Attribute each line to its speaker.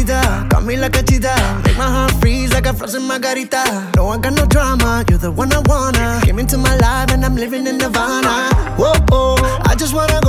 Speaker 1: mamacita, got me like a cheetah. Make my heart freeze like a frozen margarita. No, I got no drama, you're the one I wanna. Came into my life and I'm living in Nirvana. Whoa, oh, I just wanna